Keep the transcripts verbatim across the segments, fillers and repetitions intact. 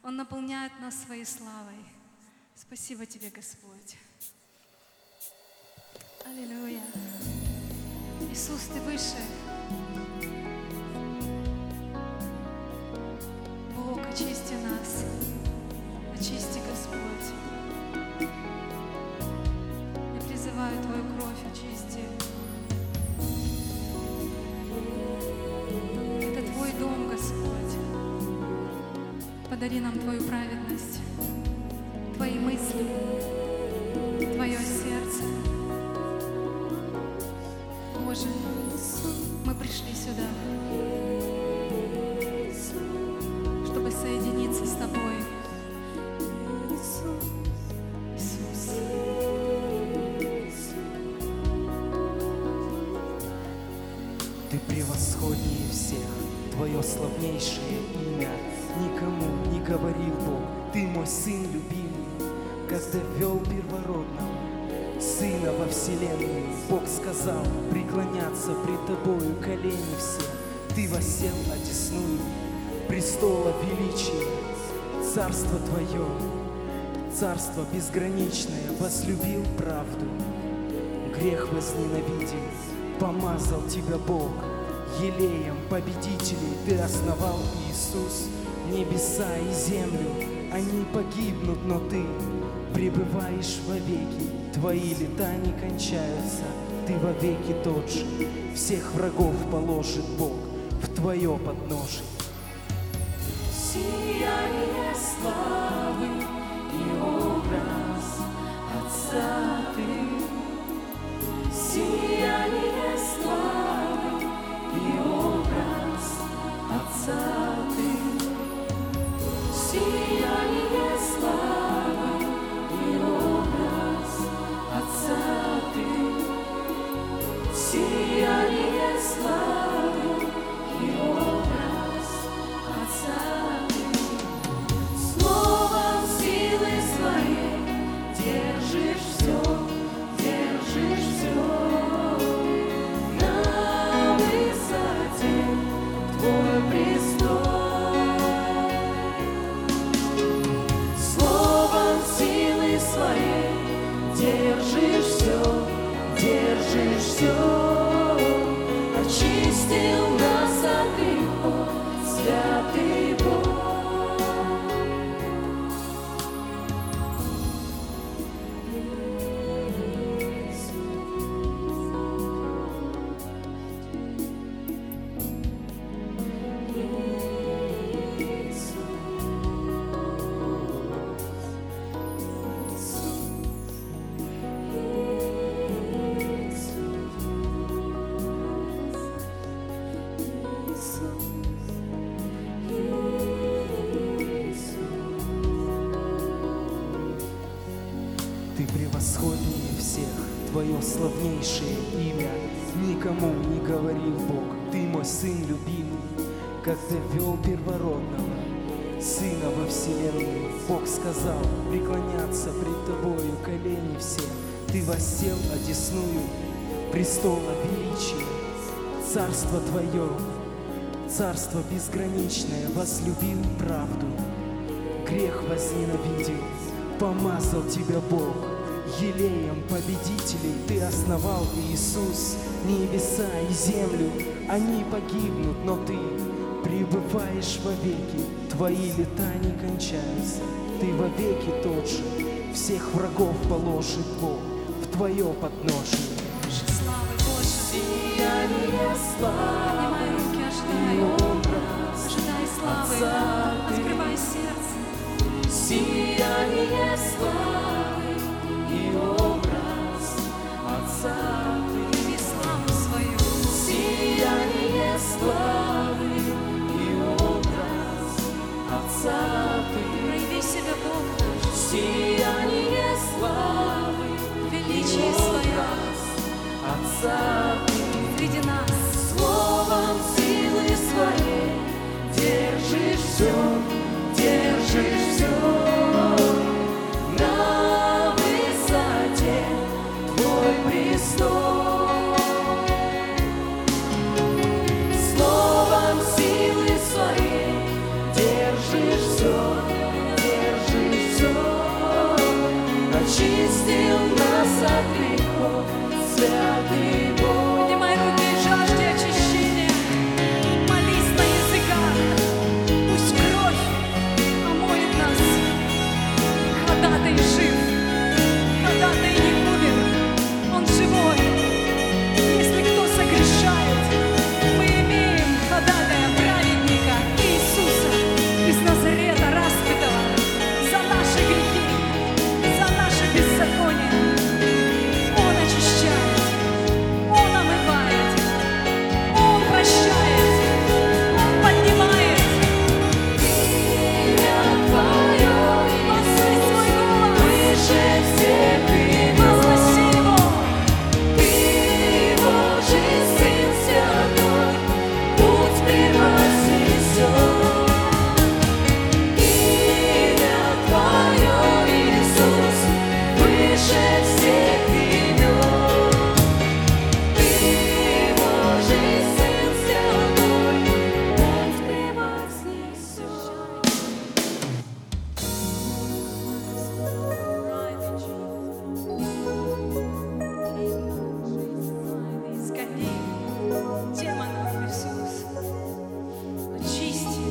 Он наполняет нас своей славой. Спасибо Тебе, Господь. Аллилуйя. Иисус, Ты выше. Бог, очисти нас. Очисти, Господь. Я призываю Твою кровь, очисти. Это Твой дом, Господь. Подари нам Твою праведность, Твои мысли, Твое сердце. Боже, мы пришли сюда, чтобы соединиться с Тобой. Иисус. Ты превосходнее всех, Твое славнейшее имя никому не говорил Бог. Ты мой Сын любимый, когда вел первородного Сына во вселенную. Бог сказал преклоняться пред Тобою колени все. Ты воссел одесную престола величия. Царство Твое, царство безграничное, возлюбил правду, грех возненавидел, помазал Тебя Бог. Елеем победителей Ты основал, Иисус, небеса и землю. Они погибнут, но Ты пребываешь вовеки. Твои лета не кончаются, Ты вовеки тот же. Всех врагов положит Бог в Твое подножие. Сияние славы и образ Отца Ты. Сияние славы и образ Отца Ты. Сияние славы и образ Отца Ты. Сияние славы и образ Отца Ты. Словом силы своей держишь все, держишь все. На высоте Твой престол. Словом силы своей держишь все, держишь все. Очистил нас от грехов, святый Бог. Ты превосходнее всех, Твое славнейшее имя никому не говорил Бог. Ты мой Сын любимый, когда вел первородного Сына во вселенную. Бог сказал преклоняться пред Тобою колени все. Ты воссел одесную престола величия. Царство Твое, царство безграничное, возлюбил правду, грех возненавидел, помазал Тебя Бог. Елеем победителей Ты основал, Иисус, небеса и землю. Они погибнут, но Ты пребываешь вовеки. Твои лета не кончаются, Ты вовеки тот же. Всех врагов положит Бог в Твое подножие. Больше славы, больше. Сияние славы Поднимай руки, и ожидай. образ Ожидай славы. Отца Ты. Открывай сердце. Сияние славы и образ Отца Ты. Яви славу свою. Сияние славы и образ Отца Ты. Прояви себя, Бог наш. Сияние славы и Величие свое образ Отца Ты. среди нас. Словом силы своей держишь все, держишь все. На высоте Твой престол. Словом силы своей держишь все, Поднимай руки и жажди очищения. Молись на языках. Пусть кровь омоет нас. Ходатай жив. Ходатай не умер. Он живой. Если кто согрешает, мы имеем ходатая праведника Иисуса из Назарета распятого за наши грехи, за наше беззаконие. Он очищает, Он омывает, Он прощает, Он поднимает. Имя Твое, Возвысь свой голос, выше всех имен. возгласи Его. Ты Божий Сын Святой, путь превознесен. Имя Твое, Иисус, выше всех имен. Ты Божий Сын Святой, путь превознесен. Изгони демонов, Иисус. Очисти.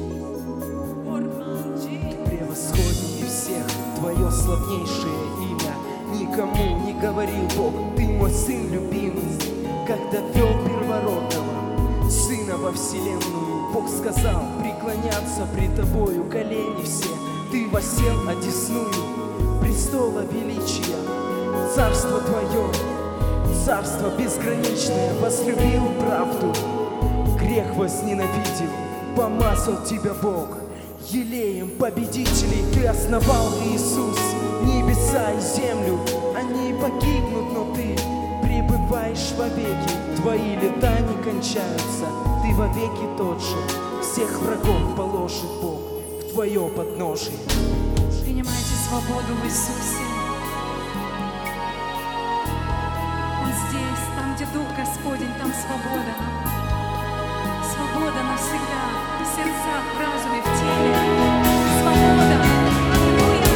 Орманджи. Превосходнее всех твое славнейшее имя. Никому не говорил Бог, ты мой сын любимый. Когда вел первородного сына во вселенную, Бог сказал преклоняться пред тобою колени все. Ты воссел одесную престола величия. Царство твое, царство безграничное, возлюбил правду, грех возненавидел, помазал тебя Бог. Елеем победителей ты основал, Иисус, небеса и землю. Они погибнут, но ты пребываешь вовеки. Твои лета не кончаются, ты вовеки тот же. Всех врагов положит Бог в твое подножие. Принимайте свободу в Иисусе. Он здесь, там, где Дух Господень, там свобода. Свобода навсегда в сердцах, в разуме, в теле. Свобода. Аллилуйя.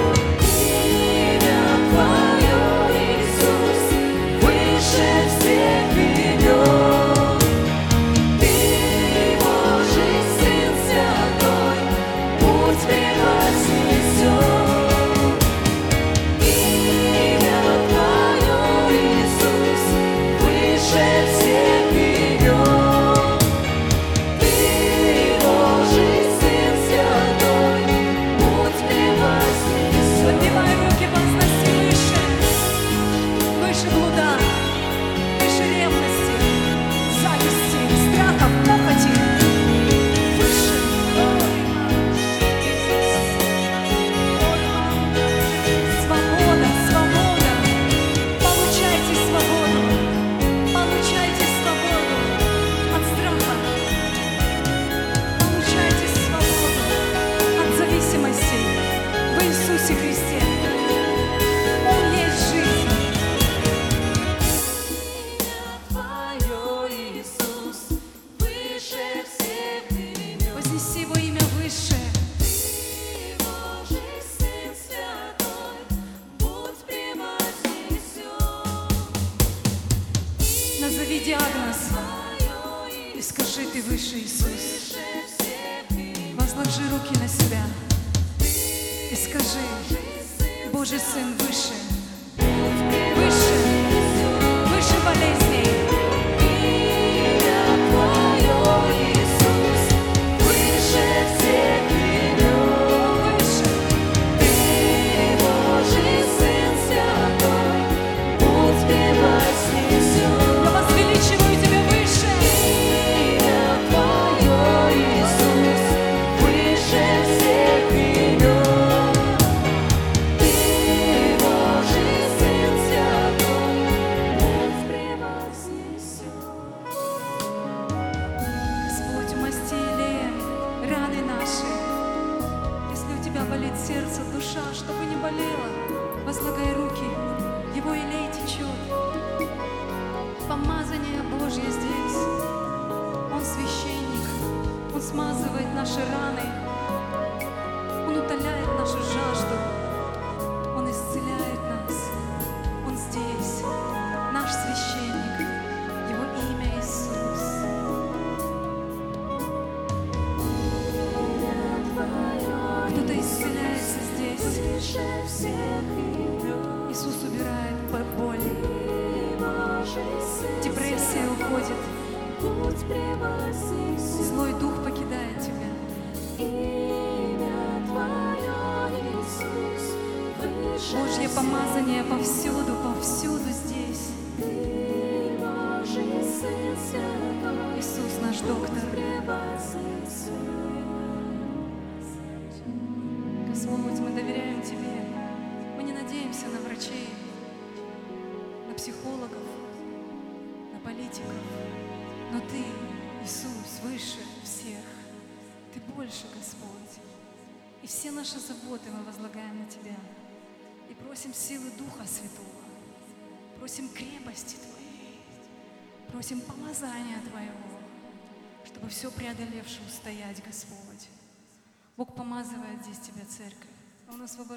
Имя Твое, Иисус, выше всех имен. Ты Божий Сын Святой, путь превознесен. Имя Твое, Иисус, выше всех имен. Ты Божий Сын Святой, путь превознесен. Поднимай руки, возноси выше. Выше блуда, выше ревности, зависти, страха, похоти. Выше. Свобода, свобода. Получайте свободу. Получайте свободу от страха. Получайте свободу от зависимости в Иисусе Христе. Он есть жизнь. Твое, Иисус, выше всех имен. Вознеси Его имя выше. Ты Божий Сын Святой, путь превознесен. Назови диагноз Твое, и скажи: ты выше, Иисус. выше всех имен. Возложи руки на себя и скажи: Божий Сын выше, выше, выше болезней. Имя Твое, Иисус, выше всех имен. Выше. Ты Божий Сын Святой, путь превознесен. Я возвеличиваю Тебя выше. Имя Твое, Иисус, выше всех имен. Ты Божий Сын Святой, путь превознесен. Господь, умасти елеем раны наши. Если у Тебя болит сердце, душа, чтобы не болела, возлагай руки, Его елей течет. Помазание Божье здесь. Он священник, Он смазывает наши раны, Он утоляет нашу жажду, Он исцеляет нас. Он здесь, наш священник. выше всех имен. Иисус убирает боль. Ты Божий Сын Депрессия уходит. Путь прямой Иисус. Злой дух покидает тебя. Имя Твое, Иисус, выше Божье всех. помазание повсюду, повсюду здесь. Ты Божий Сын Святой. Иисус наш доктор. Господь, мы доверяем Тебе. Мы не надеемся на врачей, на психологов, на политиков. Но Ты, Иисус, выше всех. Ты больше, Господь. И все наши заботы мы возлагаем на Тебя. И просим силы Духа Святого. Просим крепости Твоей. Просим помазания Твоего, чтобы все преодолевшее устоять, Господь. Бог помазывает здесь Тебя, церковь. Он освобождает.